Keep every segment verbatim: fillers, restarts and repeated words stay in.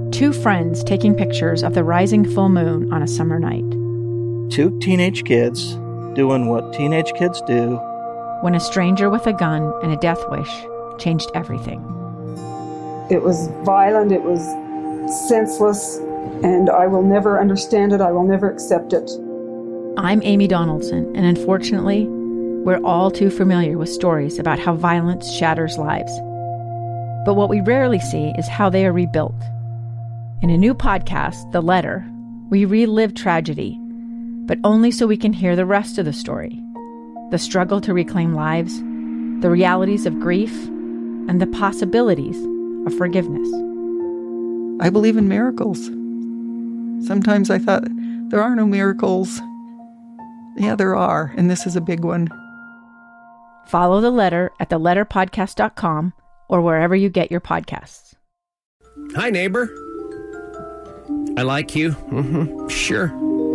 Two friends taking pictures of the rising full moon on a summer night. Two teenage kids doing what teenage kids do. When a stranger with a gun and a death wish changed everything. It was violent, it was senseless, and I will never understand it, I will never accept it. I'm Amy Donaldson, and unfortunately, we're all too familiar with stories about how violence shatters lives. But what we rarely see is how they are rebuilt. In a new podcast, The Letter, we relive tragedy, but only so we can hear the rest of the story. The struggle to reclaim lives, the realities of grief, and the possibilities of forgiveness. I believe in miracles. Sometimes I thought, there are no miracles. Yeah, there are, and this is a big one. Follow The Letter at the letter podcast dot com or wherever you get your podcasts. Hi, neighbor. I like you. Mm-hmm. Sure.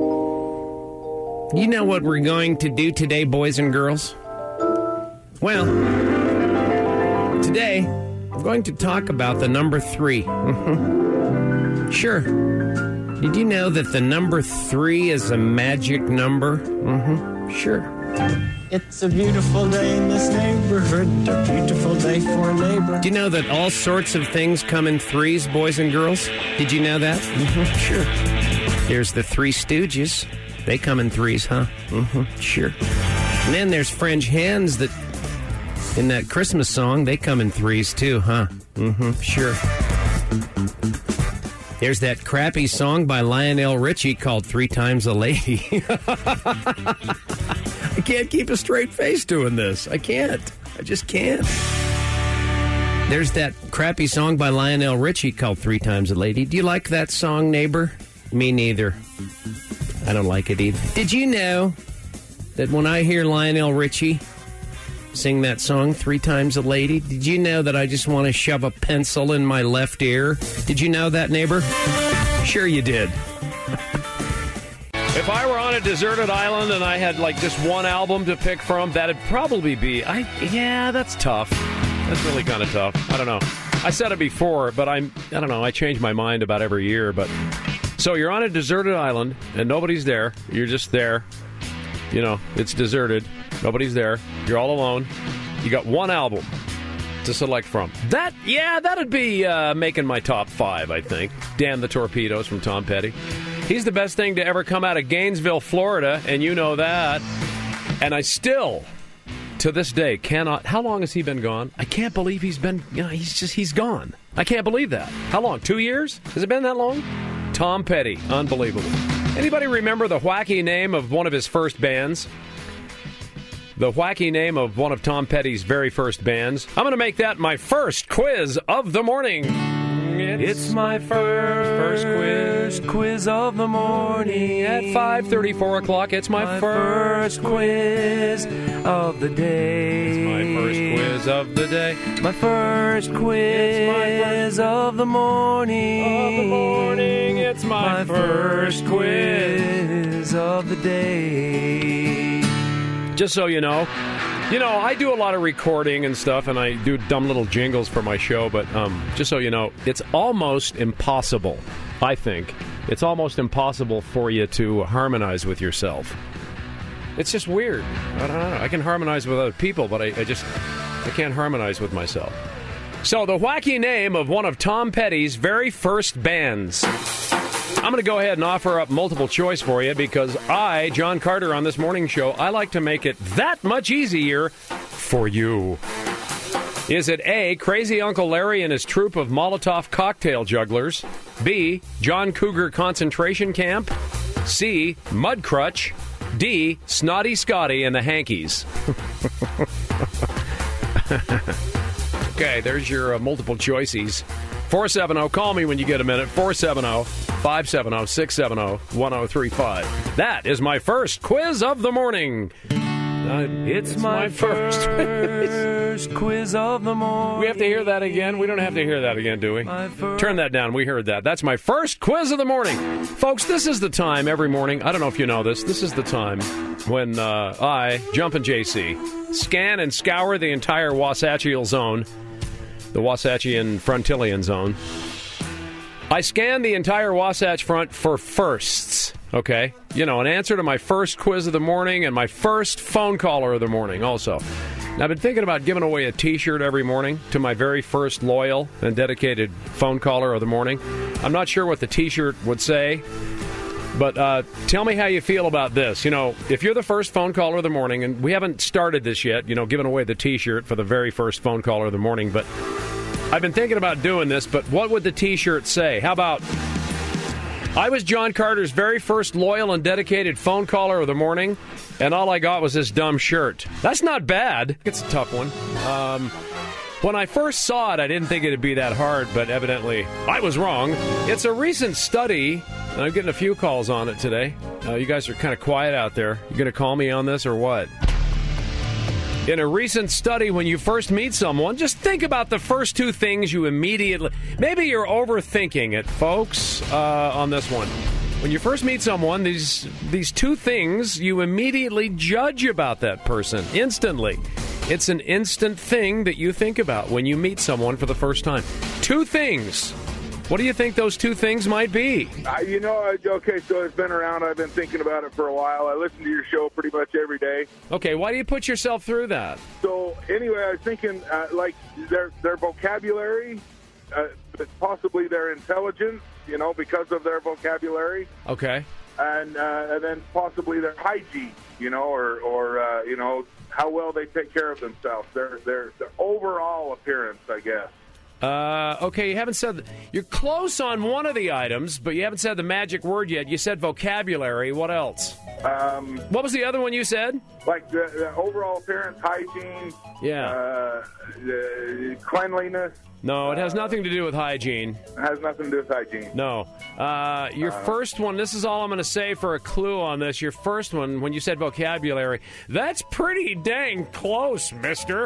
You know what we're going to do today, boys and girls? Well, today, I'm going to talk about the number three. Mm-hmm. Sure. Did you know that the number three is a magic number? Mm-hmm. Sure. It's a beautiful day in this neighborhood, a beautiful day for a neighbor. Do you know that all sorts of things come in threes, boys and girls? Did you know that? Mm-hmm. Sure. There's the Three Stooges. They come in threes, huh? Mm-hmm. Sure. And then there's French hens that, in that Christmas song, they come in threes too, huh? Mm-hmm. Sure. There's that crappy song by Lionel Richie called Three Times a Lady. I can't keep a straight face doing this. I can't. I just can't. There's that crappy song by Lionel Richie called Three Times a Lady. Do you like that song, neighbor? Me neither. I don't like it either. Did you know that when I hear Lionel Richie sing that song, Three Times a Lady, did you know that I just want to shove a pencil in my left ear? Did you know that, neighbor? Sure you did. If I were on a deserted island and I had, like, just one album to pick from, that'd probably be... I Yeah, that's tough. That's really kind of tough. I don't know. I said it before, but I'm... I don't know. I change my mind about every year, but... So you're on a deserted island, and nobody's there. You're just there. You know, it's deserted. Nobody's there. You're all alone. You got one album to select from. That, yeah, that'd be uh, making my top five, I think. Damn the Torpedoes from Tom Petty. He's the best thing to ever come out of Gainesville, Florida, and you know that. And I still, to this day, cannot... How long has he been gone? I can't believe he's been... You know, he's just... He's gone. I can't believe that. How long? Two years? Has it been that long? Tom Petty. Unbelievable. Anybody remember the wacky name of one of his first bands? The wacky name of one of Tom Petty's very first bands. I'm going to make that my first quiz of the morning. It's, it's my first, first quiz, quiz of the morning. At five thirty, four o'clock, it's my, my first, first quiz of the day. It's my first quiz of the day. My first quiz my first of the morning. Of the morning, it's my, my first quiz of the day. Just so you know, you know, I do a lot of recording and stuff, and I do dumb little jingles for my show, but um, just so you know, it's almost impossible, I think, it's almost impossible for you to harmonize with yourself. It's just weird. I don't know. I can harmonize with other people, but I, I just, I can't harmonize with myself. So, the wacky name of one of Tom Petty's very first bands. I'm going to go ahead and offer up multiple choice for you because I, John Carter, on this morning show, I like to make it that much easier for you. Is it A, Crazy Uncle Larry and his troupe of Molotov cocktail jugglers? B, John Cougar concentration camp? C, Mudcrutch? D, Snotty Scotty and the Hankies? Okay, there's your uh, multiple choices. four seven zero, call me when you get a minute, four seven zero, five seven zero, six seven zero, one zero three five. That is my first quiz of the morning. Uh, it's, it's my, my first, first quiz of the morning. We have to hear that again? We don't have to hear that again, do we? Turn that down. We heard that. That's my first quiz of the morning. Folks, this is the time every morning. I don't know if you know this. This is the time when uh, I, Jumpin' J C, scan and scour the entire Wasatchial zone, the Wasatchian Frontillian zone, I scanned the entire Wasatch Front for firsts, okay? You know, an answer to my first quiz of the morning and my first phone caller of the morning also. Now, I've been thinking about giving away a T-shirt every morning to my very first loyal and dedicated phone caller of the morning. I'm not sure what the T-shirt would say, but uh, tell me how you feel about this. You know, if you're the first phone caller of the morning, and we haven't started this yet, you know, giving away the T-shirt for the very first phone caller of the morning, but I've been thinking about doing this, but what would the T-shirt say? How about, I was John Carter's very first loyal and dedicated phone caller of the morning, and all I got was this dumb shirt. That's not bad. It's a tough one. Um, when I first saw it, I didn't think it'd be that hard, but evidently I was wrong. It's a recent study, and I'm getting a few calls on it today. Uh, you guys are kind of quiet out there. You going to call me on this or what? In a recent study, when you first meet someone, just think about the first two things you immediately... Maybe you're overthinking it, folks, uh, on this one. When you first meet someone, these these two things you immediately judge about that person instantly. It's an instant thing that you think about when you meet someone for the first time. Two things. What do you think those two things might be? Uh, you know, I- okay, so it's been around. I've been thinking about it for a while. I listen to your show pretty much every day. Okay, why do you put yourself through that? So anyway, I was thinking, uh, like, their their vocabulary, uh, possibly their intelligence, you know, because of their vocabulary. Okay. And uh, and then possibly their hygiene, you know, or, or uh, you know, how well they take care of themselves. Their, their, their overall appearance, I guess. Uh, okay, you haven't said... You're close on one of the items, but you haven't said the magic word yet. You said vocabulary. What else? Um, What was the other one you said? like the, the overall appearance, hygiene, Yeah. uh, the cleanliness. No, it has nothing to do with hygiene. It has nothing to do with hygiene. No. Uh, your first one, this is all I'm going to say for a clue on this. Your first one, when you said vocabulary, that's pretty dang close, mister.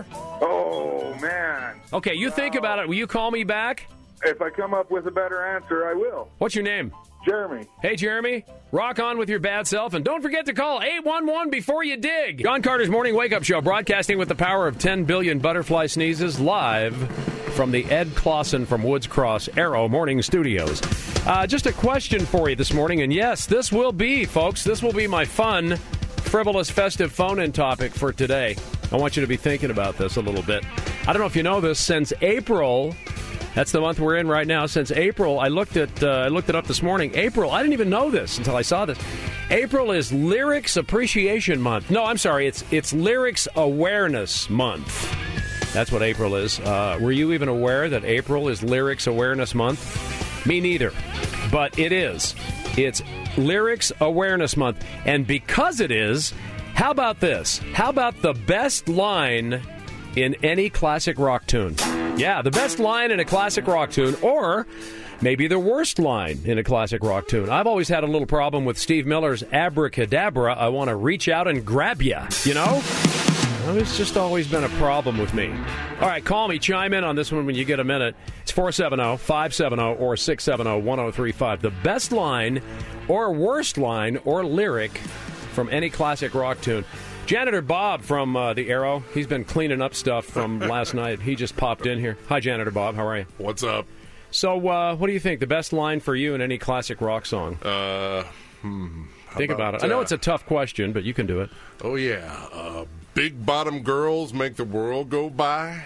Oh, man. Okay, you think about it. Will you call me back? If I come up with a better answer, I will. What's your name? Jeremy. Hey, Jeremy, rock on with your bad self, and don't forget to call eight one one before you dig. John Carter's Morning Wake Up Show, broadcasting with the power of ten billion butterfly sneezes, live from the Ed Clausen from Woods Cross Arrow Morning Studios. Uh, just a question for you this morning, and yes, this will be, folks, this will be my fun, frivolous, festive phone-in topic for today. I want you to be thinking about this a little bit. I don't know if you know this, since April... That's the month we're in right now. Since April, I looked at uh, I looked it up this morning. April, I didn't even know this until I saw this. April is Lyrics Appreciation Month. No, I'm sorry, it's it's Lyrics Awareness Month. That's what April is. Uh, were you even aware that April is Lyrics Awareness Month? Me neither, but it is. It's Lyrics Awareness Month, and because it is, how about this? How about the best line in any classic rock tune? Yeah, the best line in a classic rock tune, or maybe the worst line in a classic rock tune. I've always had a little problem with Steve Miller's Abracadabra, I want to reach out and grab ya, you know? Well, it's just always been a problem with me. All right, call me, chime in on this one when you get a minute. It's four seven zero, five seven zero, or six seven zero, one zero three five. The best line, or worst line, or lyric from any classic rock tune. Janitor Bob from uh, the Arrow, he's been cleaning up stuff from last night. He just popped in here. Hi, Janitor Bob. How are you? What's up? So, uh, what do you think? The best line for you in any classic rock song? Uh, hmm, how Think about, it. I know uh, it's a tough question, but you can do it. Oh, yeah. Uh, big bottom girls make the world go by.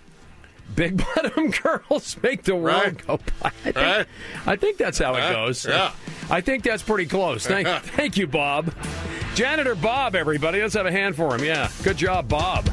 Big bottom girls make the world Right. go by. I think, Right. I think that's how it Right. goes. Yeah. I think that's pretty close. Thank, thank you, Bob. Janitor Bob, everybody. Let's have a hand for him. Yeah. Good job, Bob.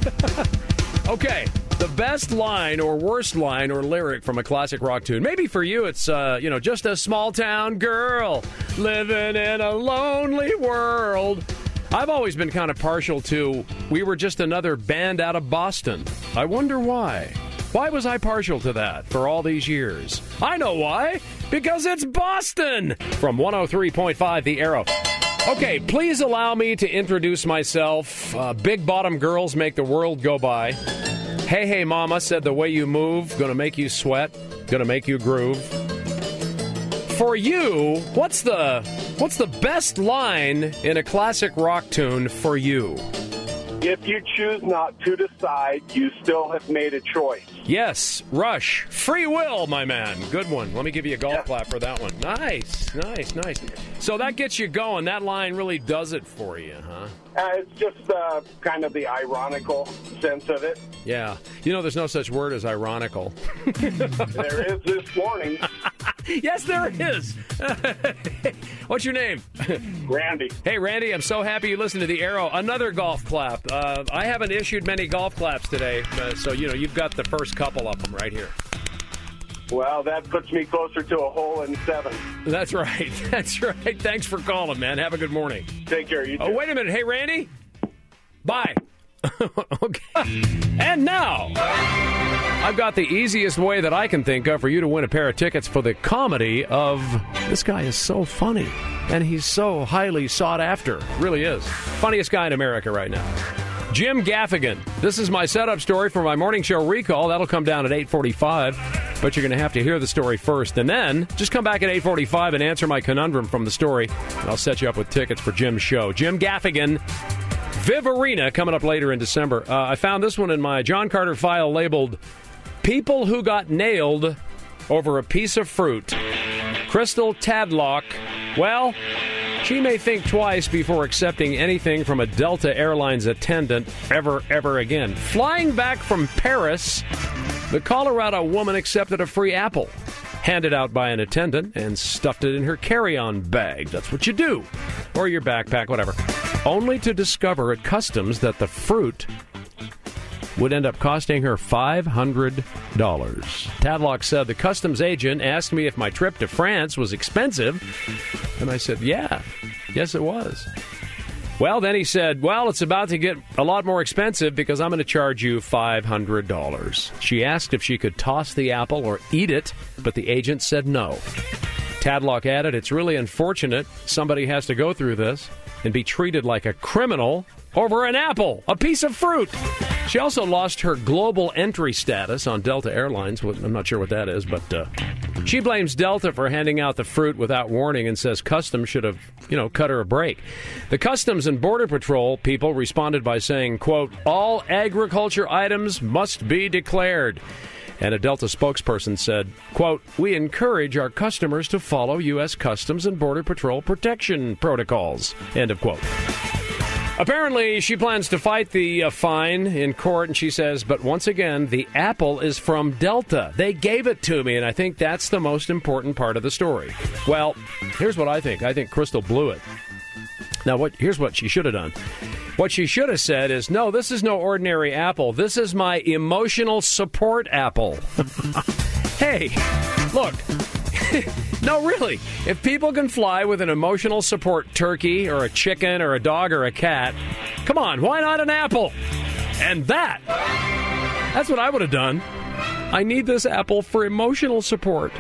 Okay. The best line or worst line or lyric from a classic rock tune. Maybe for you it's, uh, you know, just a small town girl living in a lonely world. I've always been kind of partial to we were just another band out of Boston. I wonder why. Why was I partial to that for all these years? I know why. Because it's Boston! From one oh three point five The Arrow. Okay, please allow me to introduce myself. Uh, Big Bottom Girls Make the World Go By. Hey, hey, mama said the way you move, gonna make you sweat, gonna make you groove. For you, what's the what's the best line in a classic rock tune for you? If you choose not to decide, you still have made a choice. Yes, Rush. Free Will, my man. Good one. Let me give you a golf Yeah. clap for that one. Nice, nice, nice. So that gets you going. That line really does it for you, huh? Uh, it's just uh, kind of the ironical sense of it. Yeah. You know, there's no such word as ironical. There is this morning. Yes, there is. What's your name? Randy. Hey, Randy, I'm so happy you listened to the Arrow. Another golf clap. Uh, I haven't issued many golf claps today, uh, so, you know, you've got the first couple of them right here. Well, that puts me closer to a hole in seven. That's right. That's right. Thanks for calling, man. Have a good morning. Take care. You too. Oh, wait a minute. Hey, Randy. Bye. Okay. And now, I've got the easiest way that I can think of for you to win a pair of tickets for the comedy of this guy is so funny, and he's so highly sought after. Really is. Funniest guy in America right now. Jim Gaffigan. This is my setup story for my morning show recall. That'll come down at eight forty-five, but you're going to have to hear the story first. And then just come back at eight forty-five and answer my conundrum from the story, and I'll set you up with tickets for Jim's show. Jim Gaffigan, Viv Arena, coming up later in December. Uh, I found this one in my John Carter file labeled People Who Got Nailed Over a Piece of Fruit. Crystal Tadlock, well, she may think twice before accepting anything from a Delta Airlines attendant ever, ever again. Flying back from Paris, the Colorado woman accepted a free apple handed out by an attendant and stuffed it in her carry-on bag. That's what you do. Or your backpack, whatever. Only to discover at customs that the fruit would end up costing her five hundred dollars. Tadlock said, the customs agent asked me if my trip to France was expensive, and I said, yeah, yes it was. Well, then he said, well, it's about to get a lot more expensive because I'm going to charge you five hundred dollars. She asked if she could toss the apple or eat it, but the agent said no. Tadlock added, it's really unfortunate somebody has to go through this and be treated like a criminal over an apple, a piece of fruit. She also lost her global entry status on Delta Airlines. I'm not sure what that is, but uh, she blames Delta for handing out the fruit without warning and says Customs should have, you know, cut her a break. The Customs and Border Patrol people responded by saying, quote, all agriculture items must be declared. And a Delta spokesperson said, quote, we encourage our customers to follow U S Customs and Border Patrol protection protocols, end of quote. Apparently, she plans to fight the uh, fine in court, and she says, but once again, the apple is from Delta. They gave it to me, and I think that's the most important part of the story. Well, here's what I think. I think Crystal blew it. Now, what? Here's what she should have done. What she should have said is, no, this is no ordinary apple. This is my emotional support apple. Hey, look. No, really. If people can fly with an emotional support turkey or a chicken or a dog or a cat, come on, why not an apple? And that, that's what I would have done. I need this apple for emotional support.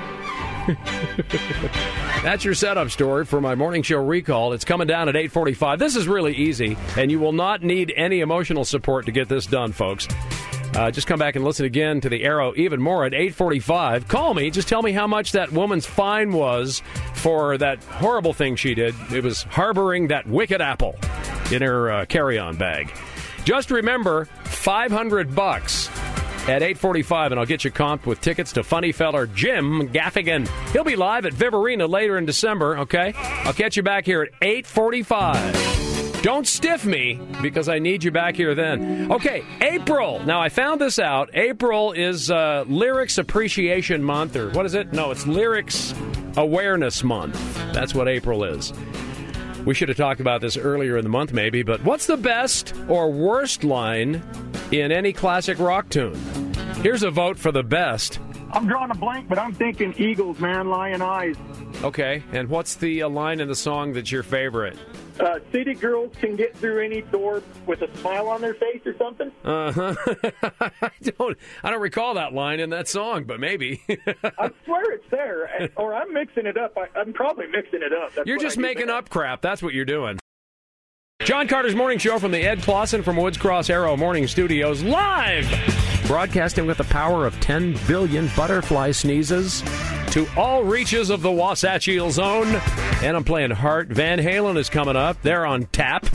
That's your setup story for my morning show recall. It's coming down at eight forty-five. This is really easy, and you will not need any emotional support to get this done, folks. Uh, just come back and listen again to the Arrow even more at eight forty-five. Call me. Just tell me how much that woman's fine was for that horrible thing she did. It was harboring that wicked apple in her uh, carry-on bag. Just remember, five hundred bucks at eight forty-five, and I'll get you comped with tickets to funny feller Jim Gaffigan. He'll be live at Viv Arena later in December, okay? I'll catch you back here at eight forty-five. Don't stiff me, because I need you back here then. Okay, April. Now, I found this out. April is uh, Lyrics Appreciation Month, or what is it? No, it's Lyrics Awareness Month. That's what April is. We should have talked about this earlier in the month, maybe, but what's the best or worst line in any classic rock tune? Here's a vote for the best. I'm drawing a blank, but I'm thinking Eagles, man, Lion Eyes. Okay, and what's the uh, line in the song that's your favorite? Uh, city girls can get through any door with a smile on their face or something. Uh-huh. I don't I don't recall that line in that song, but maybe. I swear it's there, or I'm mixing it up. I, I'm probably mixing it up. That's you're just making there. up crap. That's what you're doing. John Carter's Morning Show from the Ed Clausen from Woods Cross Arrow Morning Studios, live! Broadcasting with the power of ten billion butterfly sneezes to all reaches of the Wasatch Zone. And I'm playing Heart. Van Halen is coming up. They're on tap.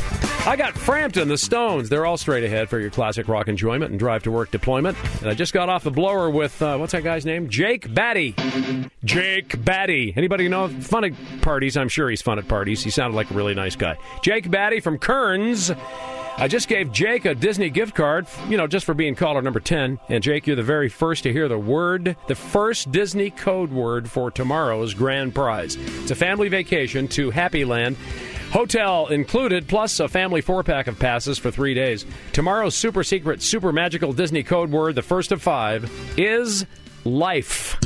I got Frampton, the Stones. They're all straight ahead for your classic rock enjoyment and drive to work deployment. And I just got off the blower with, uh, what's that guy's name? Jake Batty. Jake Batty. Anybody know? Fun at parties. I'm sure he's fun at parties. He sounded like a really nice guy. Jake Batty from Kearns. I just gave Jake a Disney gift card, you know, just for being caller number ten. And Jake, you're the very first to hear the word, the first Disney code word for tomorrow's grand prize. It's a family vacation to Happy Land. Hotel included, plus a family four-pack of passes for three days. Tomorrow's super secret, super magical Disney code word, the first of five, is life.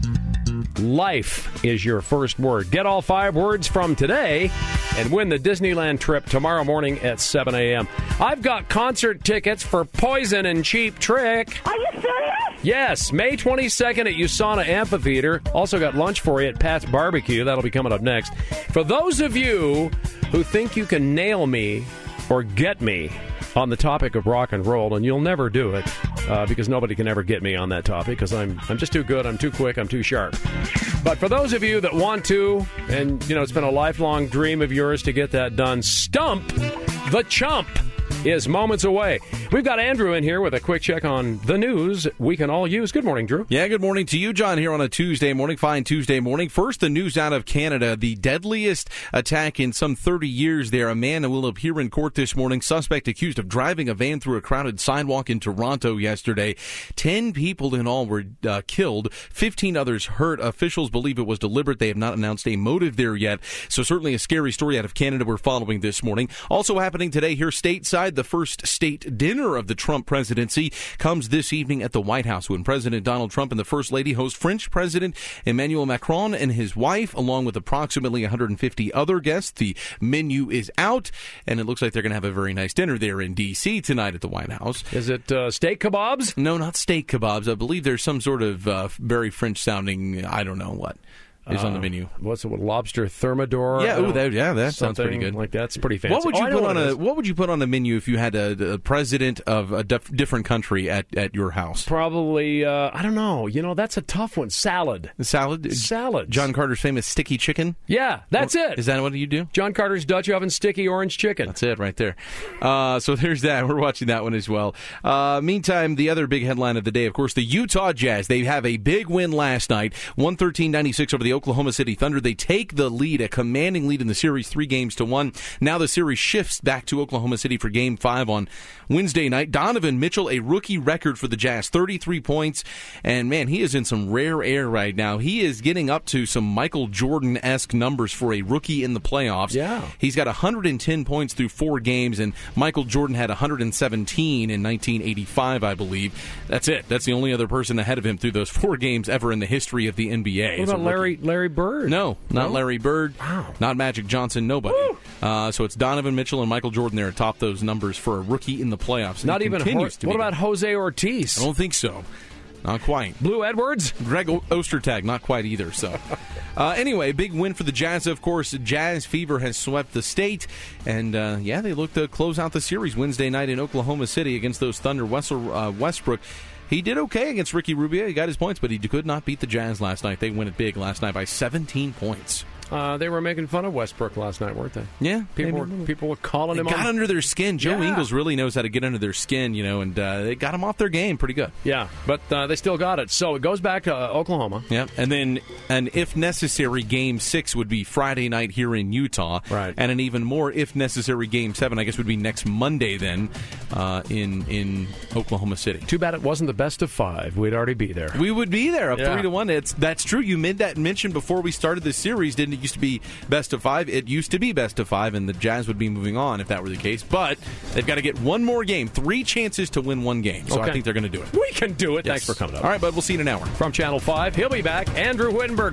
Life is your first word. Get all five words from today and win the Disneyland trip tomorrow morning at seven a.m. I've got concert tickets for Poison and Cheap Trick. Are you serious? Yes, May twenty-second at USANA Amphitheater. Also got lunch for you at Pat's Barbecue. That'll be coming up next. For those of you who think you can nail me or get me on the topic of rock and roll, and you'll never do it uh, because nobody can ever get me on that topic because I'm I'm just too good, I'm too quick, I'm too sharp. But for those of you that want to, and you know it's been a lifelong dream of yours to get that done, Stump the Chump is moments away. We've got Andrew in here with a quick check on the news we can all use. Good morning, Drew. Yeah, good morning to you, John, here on a Tuesday morning. Fine Tuesday morning. First, the news out of Canada. The deadliest attack in some thirty years there. A man will appear in court this morning. Suspect accused of driving a van through a crowded sidewalk in Toronto yesterday. Ten people in all were uh, killed. Fifteen others hurt. Officials believe it was deliberate. They have not announced a motive there yet. So certainly a scary story out of Canada we're following this morning. Also happening today here stateside, the first state dinner of the Trump presidency comes this evening at the White House when President Donald Trump and the First Lady host French President Emmanuel Macron and his wife, along with approximately one hundred fifty other guests. The menu is out, and it looks like they're going to have a very nice dinner there in D C tonight at the White House. Is it uh, steak kebabs? No, not steak kebabs. I believe there's some sort of uh, very French-sounding, I don't know what. Is uh, on the menu. What's it? Lobster thermidor? Yeah, ooh, that, yeah, that sounds pretty good. Like that's pretty fancy. What would you oh, put on a What would you put on a menu if you had a, a president of a dif- different country at, at your house? Probably, uh, I don't know. You know, that's a tough one. Salad. Salad. Salad. John Carter's famous sticky chicken. Yeah, that's what, it. Is that what you do? John Carter's Dutch oven sticky orange chicken. That's it, right there. Uh, so there's that. We're watching that one as well. Uh, meantime, the other big headline of the day, of course, the Utah Jazz. They have a big win last night, one thirteen ninety-six over the Oklahoma City Thunder. They take the lead, a commanding lead in the series, three games to one. Now the series shifts back to Oklahoma City for game five on Wednesday night. Donovan Mitchell, a rookie record for the Jazz, thirty-three points. And, man, he is in some rare air right now. He is getting up to some Michael Jordan-esque numbers for a rookie in the playoffs. Yeah. He's got one hundred ten points through four games, and Michael Jordan had one hundred seventeen in nineteen eighty-five, I believe. That's it. That's the only other person ahead of him through those four games ever in the history of the N B A. What about Larry, Larry Bird? No. No, not no? Larry Bird, wow. Not Magic Johnson, nobody. Uh, so it's Donovan Mitchell and Michael Jordan there atop those numbers for a rookie in the playoffs. Not even Ho- What about Jose Ortiz? I don't think so. Not quite. Blue Edwards? Greg o- Ostertag, not quite either. So, uh, anyway, big win for the Jazz, of course. Jazz fever has swept the state. And, uh, yeah, they look to close out the series Wednesday night in Oklahoma City against those Thunder. Wessel, uh, Westbrook. He did okay against Ricky Rubio. He got his points, but he could not beat the Jazz last night. They win it big last night by seventeen points. Uh, they were making fun of Westbrook last night, weren't they? Yeah. People were, people were calling they him got on. under their skin. Joe yeah. Ingles really knows how to get under their skin, you know, and uh, they got him off their game pretty good. Yeah, but uh, they still got it. So it goes back to uh, Oklahoma. Yeah, and then an if necessary game six would be Friday night here in Utah. Right. And an even more if necessary game seven, I guess, would be next Monday then uh, in in Oklahoma City. Too bad it wasn't the best of five. We'd already be there. We would be there, up yeah. three to one. It's that's true. You made that mention before we started the series, didn't it? Used to be best of five. It used to be best of five, and the Jazz would be moving on if that were the case. But they've got to get one more game, three chances to win one game. So okay. I think they're going to do it. We can do it. Yes. Thanks for coming up. All right, bud. We'll see you in an hour. From Channel five, he'll be back. Andrew Wittenberg.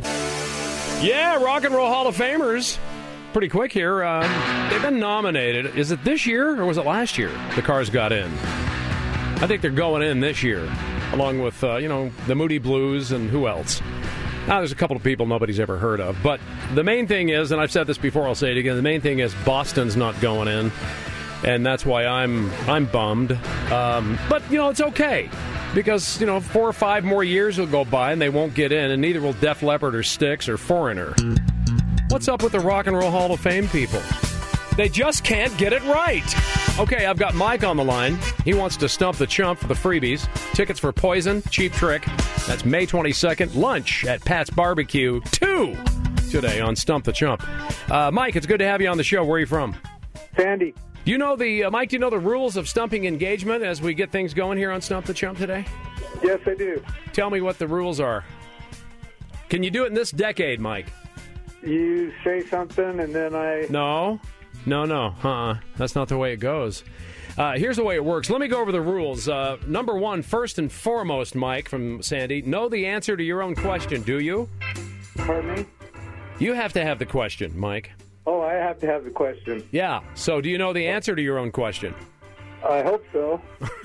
Yeah, Rock and Roll Hall of Famers. Pretty quick here. Uh, they've been nominated. Is it this year or was it last year the Cars got in? I think they're going in this year, along with, uh, you know, the Moody Blues and who else? Now, there's a couple of people nobody's ever heard of. But the main thing is, and I've said this before, I'll say it again, the main thing is Boston's not going in. And that's why I'm I'm bummed. Um, but, you know, it's okay. Because, you know, four or five more years will go by and they won't get in, and neither will Def Leppard or Styx or Foreigner. What's up with the Rock and Roll Hall of Fame people? They just can't get it right. Okay, I've got Mike on the line. He wants to stump the chump for the freebies. Tickets for Poison, Cheap Trick. That's May twenty-second. Lunch at Pat's Barbecue two today on Stump the Chump. Uh, Mike, it's good to have you on the show. Where are you from? Sandy. Do you know the, uh, Mike, do you know the rules of stumping engagement as we get things going here on Stump the Chump today? Yes, I do. Tell me what the rules are. Can you do it in this decade, Mike? You say something and then I... No. No, no. Uh-uh. That's not the way it goes. Uh, here's the way it works. Let me go over the rules. Uh, number one, first and foremost, Mike from Sandy, know the answer to your own question, do you? Pardon me? You have to have the question, Mike. Oh, I have to have the question. Yeah. So do you know the answer to your own question? I hope so.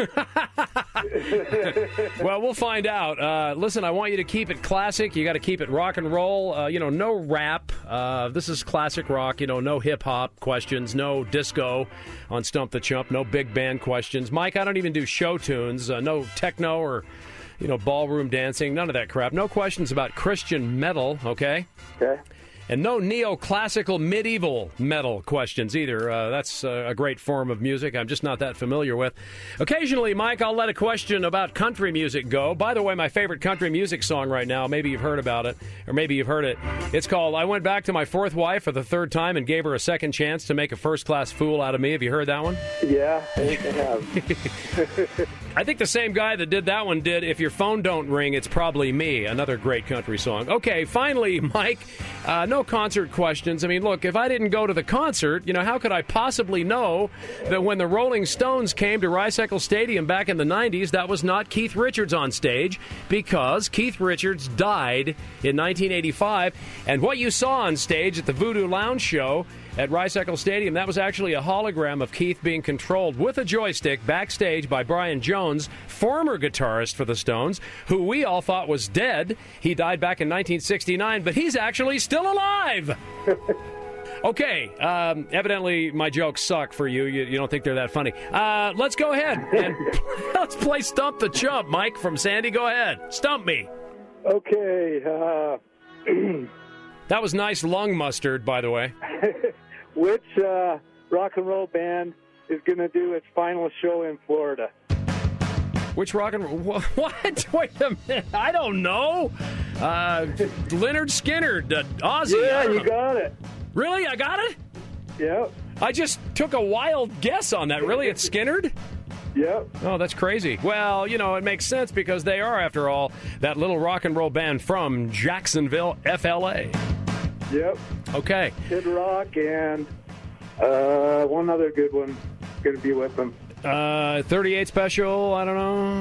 Well, we'll find out. Uh, listen, I want you to keep it classic. You got to keep it rock and roll. Uh, you know, no rap. Uh, this is classic rock. You know, no hip-hop questions, no disco on Stump the Chump, no big band questions. Mike, I don't even do show tunes. Uh, no techno or, you know, ballroom dancing, none of that crap. No questions about Christian metal, okay? Okay. And no neoclassical medieval metal questions either. Uh, that's uh, a great form of music I'm just not that familiar with. Occasionally, Mike, I'll let a question about country music go. By the way, my favorite country music song right now, maybe you've heard about it, or maybe you've heard it. It's called I Went Back to My Fourth Wife for the Third Time and Gave Her a Second Chance to Make a First-Class Fool Out of Me. Have you heard that one? Yeah, I think I have. I think the same guy that did that one did If Your Phone Don't Ring, It's Probably Me, another great country song. Okay, finally, Mike, uh, no concert questions. I mean, look, if I didn't go to the concert, you know, how could I possibly know that when the Rolling Stones came to Rice-Eccles Stadium back in the nineties, that was not Keith Richards on stage, because Keith Richards died in nineteen eighty-five, and what you saw on stage at the Voodoo Lounge show at Rice-Eccles Stadium, that was actually a hologram of Keith being controlled with a joystick backstage by Brian Jones, former guitarist for the Stones, who we all thought was dead. He died back in nineteen sixty-nine, but he's actually still alive. Okay, um, evidently my jokes suck for you. You, you don't think they're that funny. Uh, let's go ahead and let's play Stump the Chump. Mike from Sandy, go ahead. Stump me. Okay. Uh, that was nice lung mustard, by the way. Which uh, rock and roll band is going to do its final show in Florida? Which rock and roll? What? Wait a minute. I don't know. Uh, Leonard Skinner, uh, Ozzy. Yeah, you got it. Really? I got it? Yep. I just took a wild guess on that. Really? It's Skinnerd? Yep. Oh, that's crazy. Well, you know, it makes sense because they are, after all, that little rock and roll band from Jacksonville, F L A. Yep. Okay. Kid Rock and uh, one other good one going to be with them. Uh, thirty-eight Special, I don't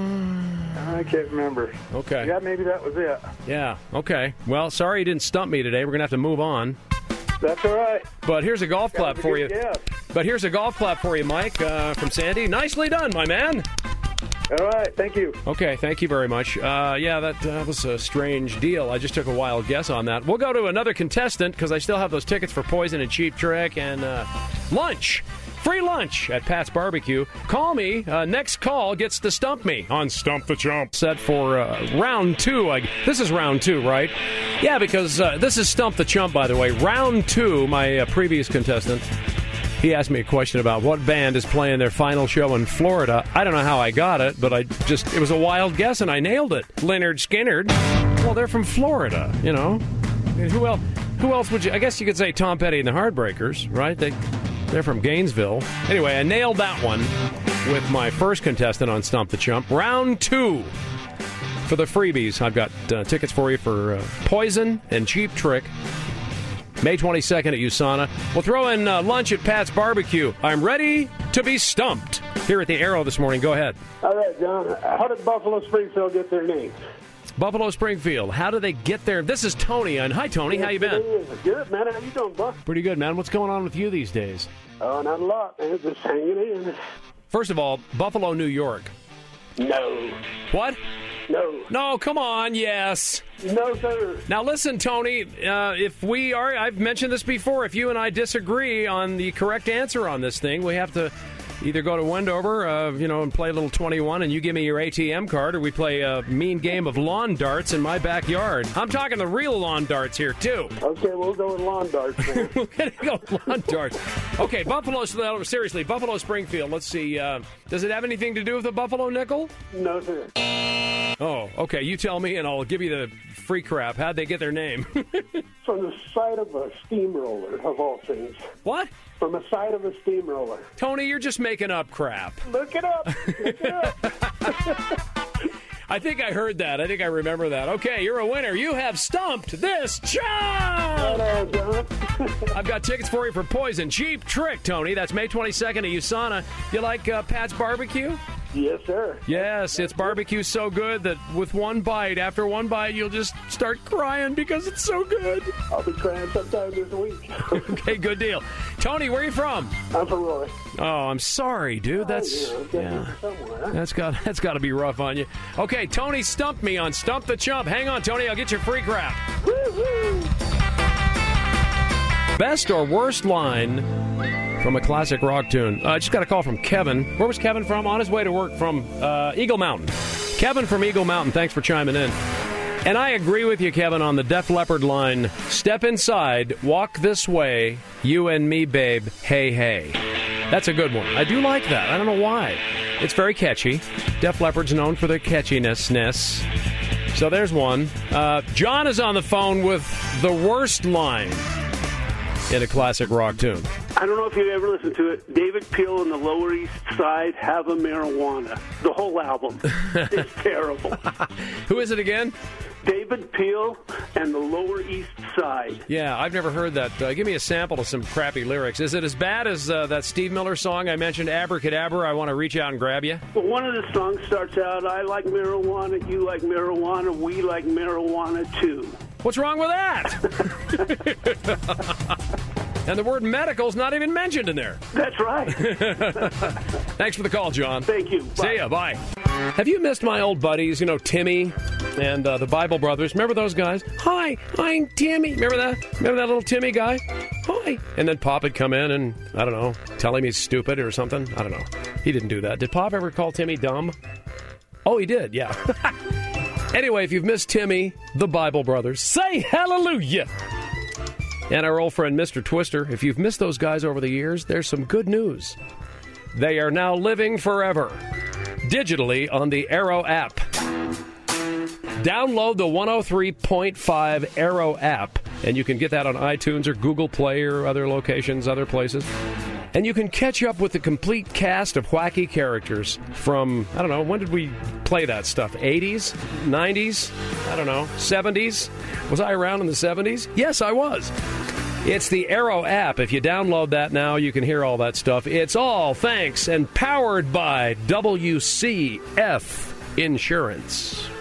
know. I can't remember. Okay. Yeah, maybe that was it. Yeah, okay. Well, sorry you didn't stump me today. We're going to have to move on. That's all right. But here's a golf clap a for you. Guess. But here's a golf clap for you, Mike, uh, from Sandy. Nicely done, my man. All right, thank you. Okay, thank you very much. Uh, yeah, that uh, was a strange deal. I just took a wild guess on that. We'll go to another contestant because I still have those tickets for Poison and Cheap Trick and uh, lunch. Free lunch at Pat's Barbecue. Call me. Uh, next call gets to stump me on Stump the Chump. Set for uh, round two. I, this is round two, right? Yeah, because uh, this is Stump the Chump, by the way. Round two, my uh, previous contestant, he asked me a question about what band is playing their final show in Florida. I don't know how I got it, but I just, it was a wild guess, and I nailed it. Leonard Skinner. Well, they're from Florida, you know. I mean, who else, who else would you, I guess you could say Tom Petty and the Heartbreakers, right? They... They're from Gainesville. Anyway, I nailed that one with my first contestant on Stump the Chump. Round two for the freebies. I've got uh, tickets for you for uh, Poison and Cheap Trick. May twenty-second at USANA. We'll throw in uh, lunch at Pat's Barbecue. I'm ready to be stumped. Here at the Arrow this morning. Go ahead. All right, John. How did Buffalo Springfield get their name? Buffalo Springfield. How do they get there? This is Tony. And hi, Tony. Yes, how you been? Good, man. How you doing, Buck? Pretty good, man. What's going on with you these days? Oh, not a lot, man. Just hanging in. First of all, Buffalo, New York. No. What? No. No, come on, yes. No, sir. Now, listen, Tony, uh, if we are, I've mentioned this before, if you and I disagree on the correct answer on this thing, we have to Either go to Wendover, uh, you know, and play a little twenty-one, and you give me your A T M card, or we play a mean game of lawn darts in my backyard. I'm talking the real lawn darts here, too. Okay, we'll go with lawn darts, man. We're going to go with lawn darts. Okay, Buffalo, seriously, Buffalo Springfield, let's see. Uh, does it have anything to do with the Buffalo Nickel? No, sir. Oh, okay, you tell me, and I'll give you the free crap. How'd they get their name? From the side of a steamroller, of all things. What? From the side of a steamroller. Tony, you're just making up crap. Look it up. Look it up. I think I heard that. I think I remember that. Okay, you're a winner. You have stumped this John! I've got tickets for you for Poison. Cheap Trick, Tony. That's May twenty-second at USANA. You like uh, Pat's Barbecue? Yes, sir. Yes, its barbecue so good that with one bite, after one bite, you'll just start crying because it's so good. I'll be crying sometime this week. Okay, good deal. Tony, where are you from? I'm from Roy. Oh, I'm sorry, dude. That's oh, yeah, yeah. Somewhere. That's got that's got to be rough on you. Okay, Tony stumped me on Stump the Chump. Hang on, Tony. I'll get your free crap. Woo-hoo. Best or worst line from a classic rock tune? I uh, just got a call from Kevin. Where was Kevin from? On his way to work from uh, Eagle Mountain. Kevin from Eagle Mountain, thanks for chiming in. And I agree with you, Kevin, on the Def Leppard line. Step inside, walk this way, you and me, babe, hey, hey. That's a good one. I do like that. I don't know why. It's very catchy. Def Leppard's known for their catchiness. So there's one. Uh, John is on the phone with the worst line in a classic rock tune. I don't know if you ever listened to it. David Peel and the Lower East Side Have a Marijuana. The whole album is terrible. Who is it again? David Peel and the Lower East Side. Yeah, I've never heard that. Uh, give me a sample of some crappy lyrics. Is it as bad as uh, that Steve Miller song I mentioned, Abracadabra, I Want to Reach Out and Grab You? Well, one of the songs starts out, I like marijuana, you like marijuana, we like marijuana too. What's wrong with that? And the word medical's not even mentioned in there. That's right. Thanks for the call, John. Thank you. Bye. See ya. Bye. Have you missed my old buddies, you know, Timmy and uh, the Bible Brothers? Remember those guys? Hi, I'm Timmy. Remember that? Remember that little Timmy guy? Hi. And then Pop would come in and, I don't know, tell him he's stupid or something. I don't know. He didn't do that. Did Pop ever call Timmy dumb? Oh, he did, yeah. Anyway, if you've missed Timmy, the Bible Brothers, say hallelujah. And our old friend Mister Twister, if you've missed those guys over the years, there's some good news. They are now living forever, digitally on the Arrow app. Download the one oh three point five Arrow app, and you can get that on iTunes or Google Play or other locations, other places. And you can catch up with the complete cast of wacky characters from, I don't know, when did we play that stuff? eighties? nineties? I don't know. seventies? Was I around in the seventies? Yes, I was. It's the Arrow app. If you download that now, you can hear all that stuff. It's all thanks and powered by W C F Insurance.